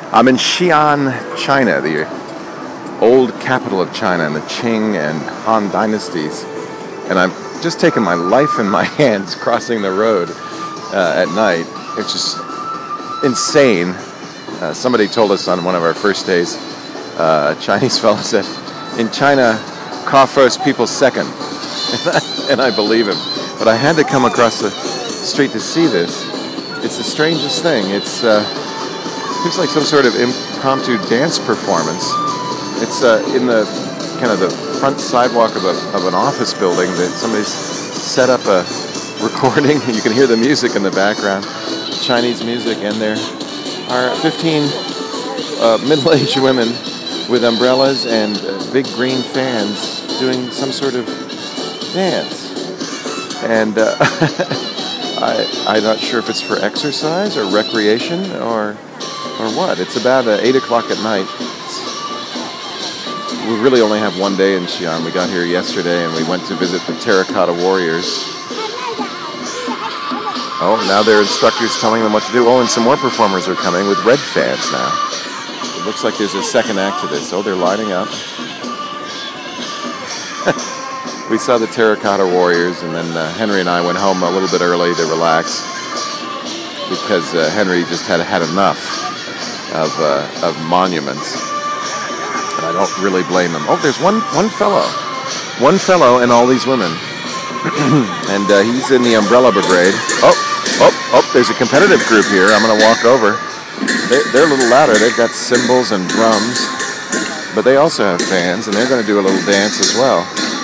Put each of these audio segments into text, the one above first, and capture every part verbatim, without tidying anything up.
I'm in Xi'an, China, the old capital of China in the Qing and Han dynasties. And I'm just taking my life in my hands crossing the road uh, at night. It's just insane. Uh, somebody told us on one of our first days, uh, a Chinese fellow said, in China, car first, people second. And I believe him. But I had to come across the street to see this. It's the strangest thing. It's uh, looks like some sort of impromptu dance performance. It's uh, in the kind of the front sidewalk of, a, of an office building that somebody's set up a recording. You can hear the music in the background, Chinese music, and there are fifteen uh, middle-aged women with umbrellas and uh, big green fans doing some sort of dance. And uh, I, I'm not sure if it's for exercise or recreation or or what. It's about uh, eight o'clock at night. We really only have one day in Xi'an. We got here yesterday and we went to visit the Terracotta Warriors. Oh, now their instructor's telling them what to do. Oh, and some more performers are coming with red fans now. It looks like there's a second act to this. Oh, they're lining up. We saw the Terracotta Warriors, and then uh, Henry and I went home a little bit early to relax because uh, Henry just had had enough of uh, of monuments, and I don't really blame him. Oh, there's one one fellow, one fellow, and all these women, and uh, he's in the Umbrella Brigade. Oh, oh, oh! There's a competitive group here. I'm going to walk over. They're, they're a little louder. They've got cymbals and drums, but they also have fans, and they're going to do a little dance as well.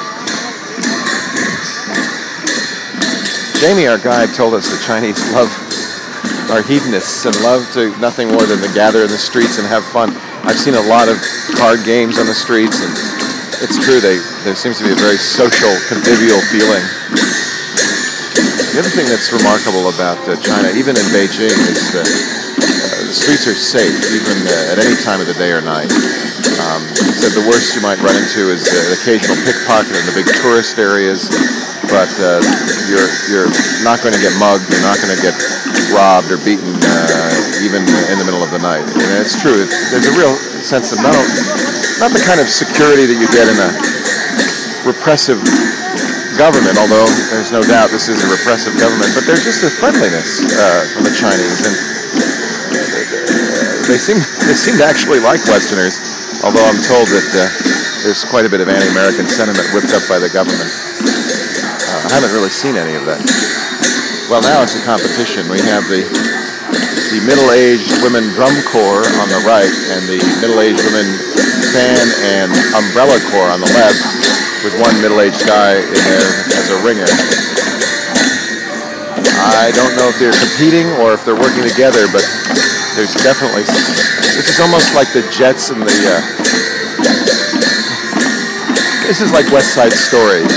Jamie, our guide, told us the Chinese love, are hedonists and love to nothing more than to gather in the streets and have fun. I've seen a lot of card games on the streets, and it's true, they, there seems to be a very social, convivial feeling. The other thing that's remarkable about uh, China, even in Beijing, is that uh, the streets are safe, even uh, at any time of the day or night. Um, he said the worst you might run into is uh, an occasional pickpocket in the big tourist areas. But uh, you're you're not going to get mugged. You're not going to get robbed or beaten, uh, even in the middle of the night. And it's true. It's, there's a real sense of not not the kind of security that you get in a repressive government. Although there's no doubt this is a repressive government, but there's just a friendliness uh, from the Chinese, and they seem they seem to actually like Westerners. Although I'm told that uh, there's quite a bit of anti-American sentiment whipped up by the government. I haven't really seen any of that. Well, now it's a competition. We have the the middle-aged women drum corps on the right and the middle-aged women fan and umbrella corps on the left, with one middle-aged guy in there as a ringer. I don't know if they're competing or if they're working together, but there's definitely... This is almost like the Jets and the... Uh, this is like West Side Story.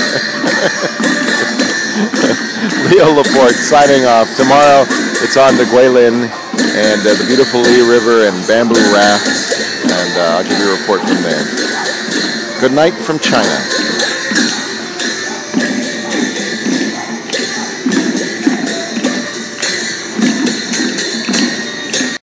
Leo Laporte signing off. Tomorrow it's on to Guilin and uh, the beautiful Li River and bamboo rafts, and uh, I'll give you a report from there. Good night from China.